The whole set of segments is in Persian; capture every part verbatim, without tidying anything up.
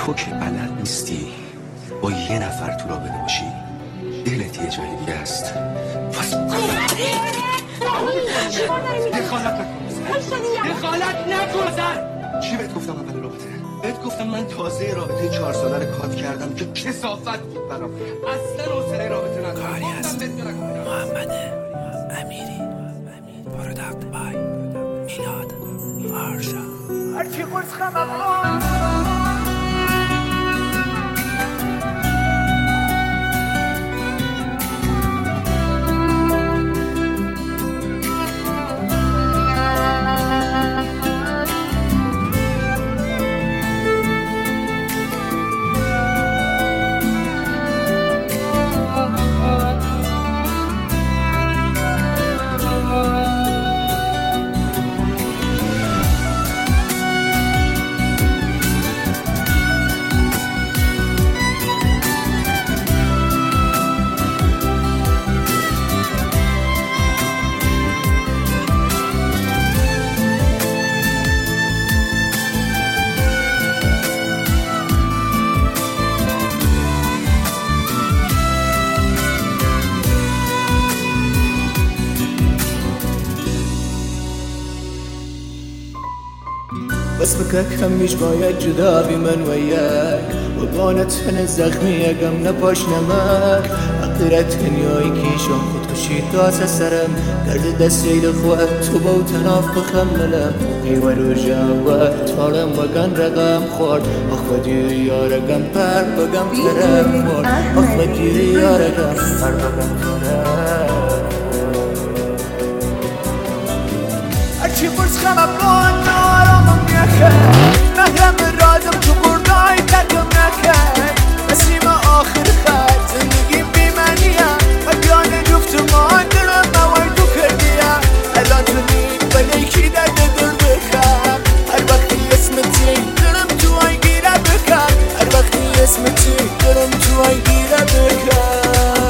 تو که بلد نیستی با یه نفر تو رابطه باشی، دلت یه جای دیگه است. پس دخالت نکن دخالت نکن زن. چی بهت گفتم اول رابطه؟ بهت گفتم من تازه رابطه چهار ساله رو کات کردم که کثافت بود برام، اصلا حوصله رابطه ندارم. کاری از محمد امیری پروداکت بای میلاد وارشا. هرچی قرص خمم اسمك کمیش باید جدا بی من ویاک و بانتن زخمی اگم نپاش نمک اقیرت کنیایی کیشم خودکشی تاسه سرم درد دست سید خواهد تو باو تناف بخملم ایوه رو جاوه تالم وگن رقم خورد اخوة دیری یارگم پر بگم ترم خورد اخوة دیری یارگم پر بگم ترم هرچی فرس خمم بان نارامم مهرم رازم تو بردای ترکم نکرد نسیم آخر خط زندگیم بی منیم مکان جفت ما دلم موای تو کردیم الان تو نید ولی کی درد دل بکن هر وقتی اسمتی دلم تو آی گیره بکن هر وقتی اسمتی دلم تو آی گیره بکن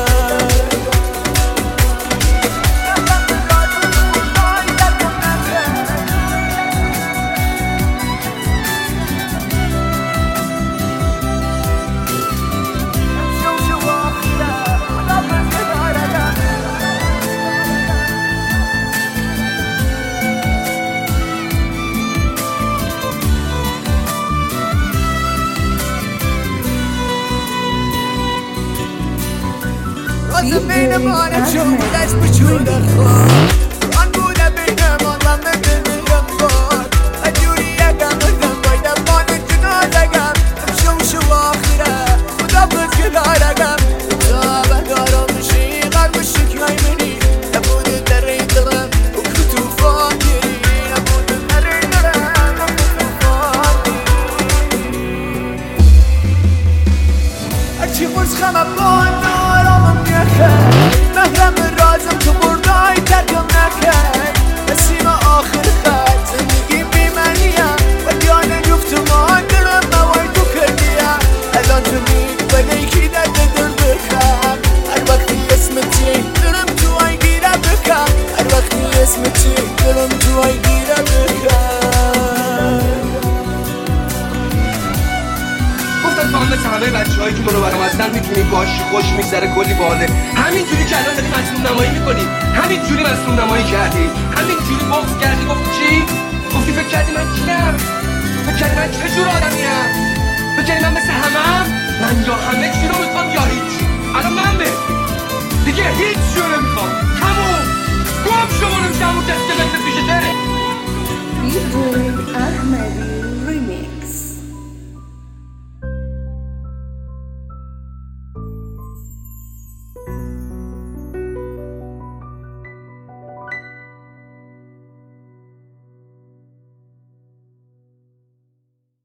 رازم بین مانه شمولش بچون در خواه قرآن بوده بینمان و من دلم باد اجوری یکم ازم بایدم مانه جنازگم امشو شو آخره خدا بزگل آرگم تا بدارم بشی قرب شکای منی نبوده در این دلم و کتوفان گیری نبوده در این دلم و کتوفان گیری هرچی قرص خمم بان مهرم رازم تو بردای ترکم نکرد نسیم آخر خط زندگیم بی منیم ولیان جفت ما دلم موای تو کردیم الان تو نید ولی کی درد دل بکن هر وقتی اسمتی دلم تو آی گیره بکن هر وقتی اسمتی دلم تو آی گیره بکن گفتم تو هم مثل همه بچه هایی که برو برام هستن میتونی باشی خوش میگذره کلی باله همینجوری که الان داری مظلوم نمایی میکنی همینجوری مظلوم نمایی کردی همینجوری بغض کردی گفتی چی؟ گفتی فکر کردی من کیم؟